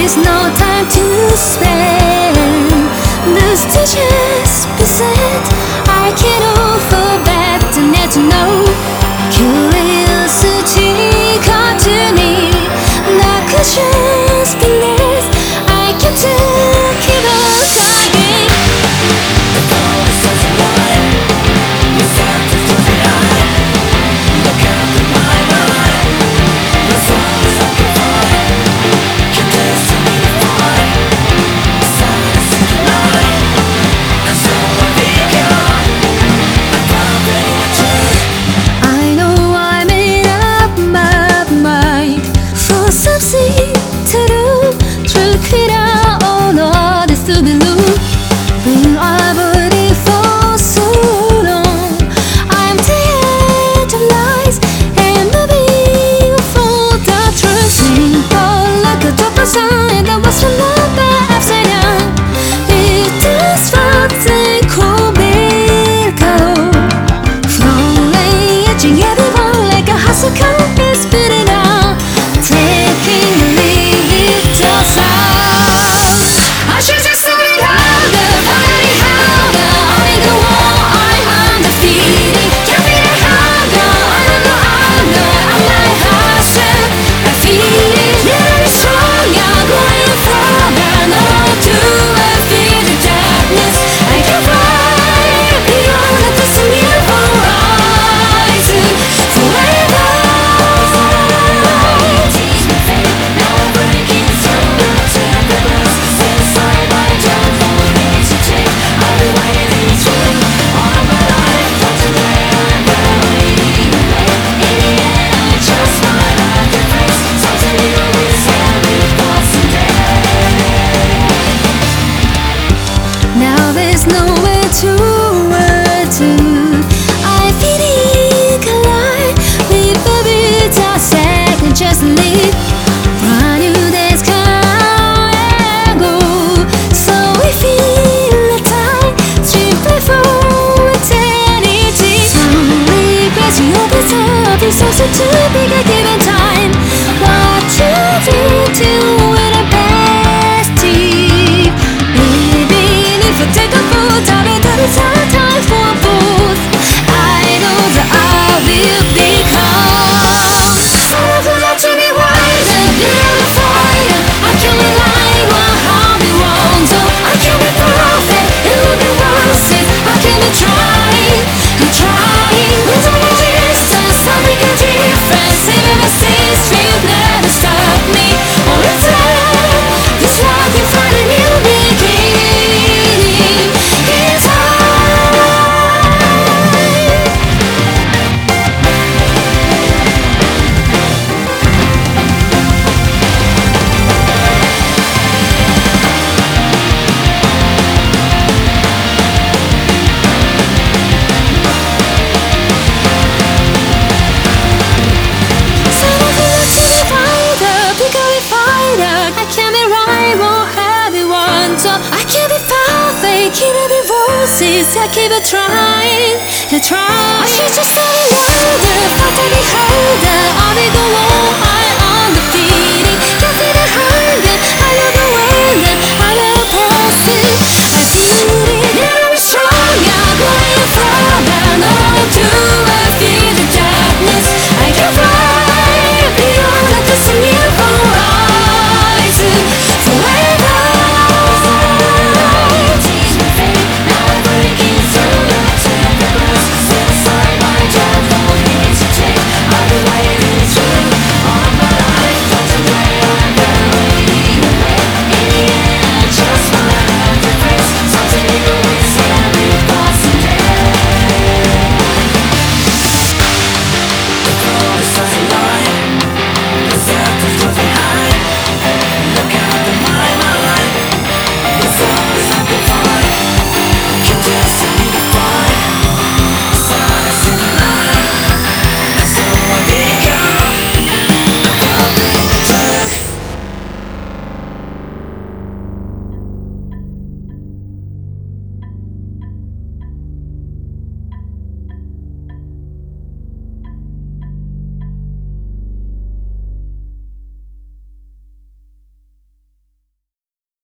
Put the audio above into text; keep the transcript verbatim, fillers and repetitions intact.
is no time to spend. The stitches beset, I can't offer back to net to know. Curiosity caught to me, that could just be less. I can take it all again. The phone is such a lie. You have to close your eye. Look out in my mind. The soul is occupied. Your destiny defined. Silence in the night. And so I began. I found it in a tree. I know I made up my mind for something to do. Truth it out, all of this to be loose. But I've already for so long. I'm tired of lies and moving for the truth. Simple like a drop of sign that was a love that upside down. It just something cool, big out. Falling, edging everyone like a hustle car is spitting out. Taking the lead, toss out. I should just say it harder, fight it harder. I'm the wall, I'm undefeated. Can't be the harder, I don't know harder. I'm like hustle, I feel it. Yeah, it's strong, I'm going further. No to defeat the darkness. I can fly beyond the distant horizon forever. Teach me faith, now I'm breaking through. Turn the glass, inside my dome. Follow me to take, I'll be waiting through. All my life, from today I'm barely away. In the end, I just smile at your face. Something you always had before someday. Now there's nowhere to run to. I feel it collide with the beats I second just leave. Brand new days come and go, so we feel the time simply for eternity. Slowly pressing open up, it's also too big a given time. What you do to win a best team. Even if I take a foot, I'll be there is a time for both. I know that I will become someone that to be wiser, little fighter. I can rely on how we want, so I can be perfect, it will be worth it. I can be trying, and trying, losing my distance, I'll make a difference. Even my sins will never stop me or return. It's like we find a new beginning in time. Someone who wants to be fighter, become a fighter. I can be right, won't have it one. So I can be perfect, can't be roses. I keep it trying, and trying. I should just say it louder, fight to be harder.